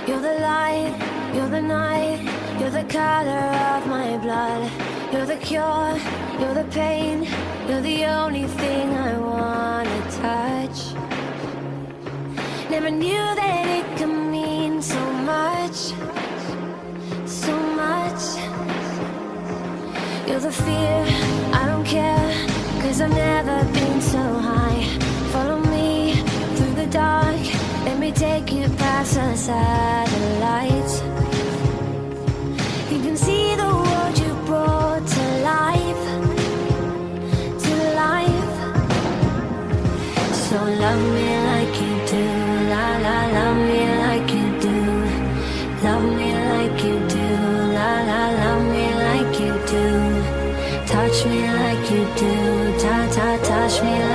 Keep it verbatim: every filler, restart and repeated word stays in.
You're the light, you're the night, you're the color of my blood. You're the cure, you're the pain, you're the only thing I wanna touch. Never knew that it could mean so much, so much. You're the fear, I don't care, cause I've never been so high. Follow me through the dark, let me take you past the satellites. You can see the world you brought to life, to life. So love me like you do, la la, love me like you do. Love me like you do, la la, love me like you do. Touch me like you do, ta ta, touch me like